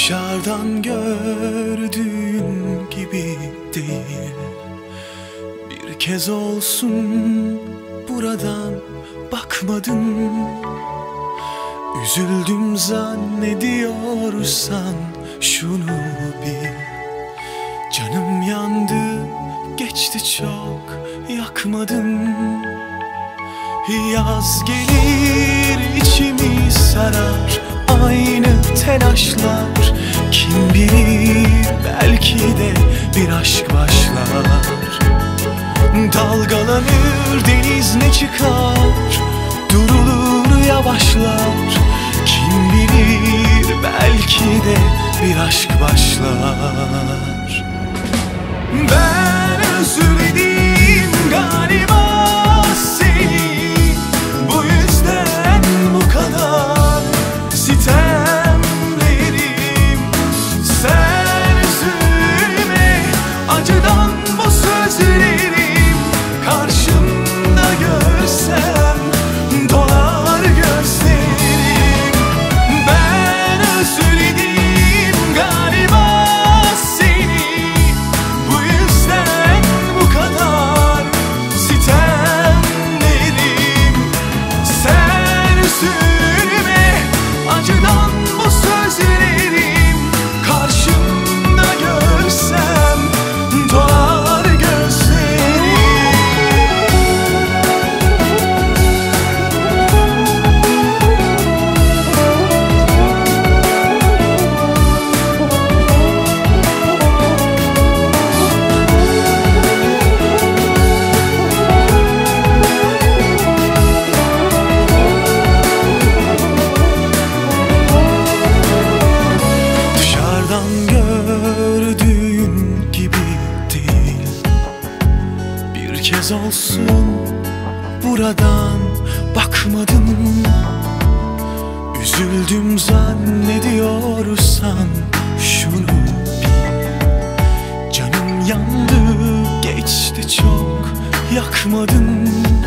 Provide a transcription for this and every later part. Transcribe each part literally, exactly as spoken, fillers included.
Dışarıdan gördüğün gibi değil. Bir kez olsun buradan bakmadın. Üzüldüm zannediyorsan şunu bil. Canım yandı, geçti çok, yakmadın. Yaz gelir, içimi sarar aynı telaşlar. Kim bilir, belki de bir aşk başlar. Dalgalanır deniz, ne çıkar, durulur yavaşlar. Kim bilir, belki de bir aşk başlar. Ben özledim galiba seni, bu yüzden bu kadar sitemlerim. Sen üzülme, acıdan bu sözlerim karşımda görsem dolar gözlerim. Ben özledim galiba seni, bu yüzden bu kadar sitemlerim. Sen üzülme, acıdan bu sözlerim karşımda görsem dolar gözlerim. Dışarıdan gördüğün gibi değil. Bir kez olsun buradan bakmadın. Üzüldüm zannediyorsan şunu bil. Canım yandı, geçti çok, yakmadın.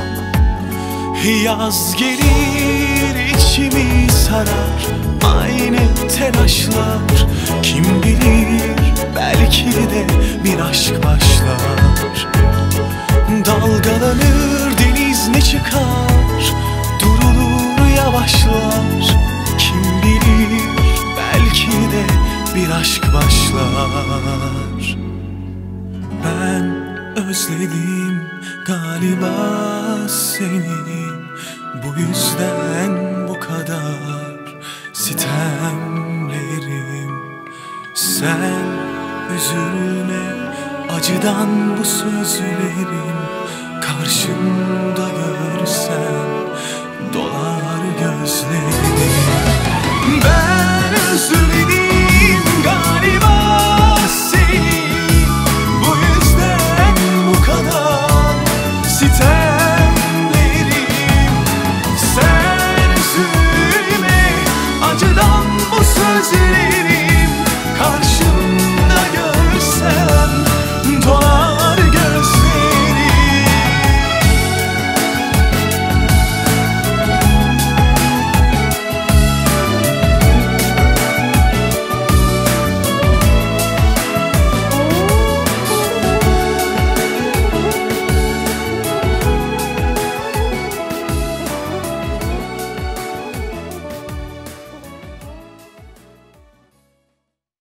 Yaz gelir, içimi sarar aynı telaşlar. Kim bilir, belki de bir aşk başlar. Dalgalanır deniz, ne çıkar, durulur yavaşlar. Kim bilir, belki de bir aşk başlar. Ben özledim galiba seni, bu yüzden bu kadar sitemlerim. Sen üzülme, acıdan bu sözlerim karşımda görsem